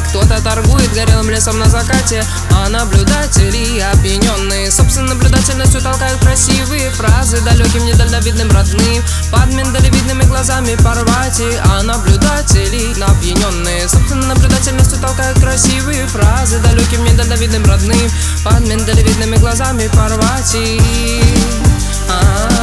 Кто-то торгует горелым лесом на закате, а наблюдатели опьяненные собственной наблюдательностью толкают красивые фразы далеким недальновидным родным под миндалевидными глазами Парвати. А наблюдатели опьяненные собственной наблюдательностью толкают красивые фразы далеким недальновидным родным под миндалевидными глазами Парвати.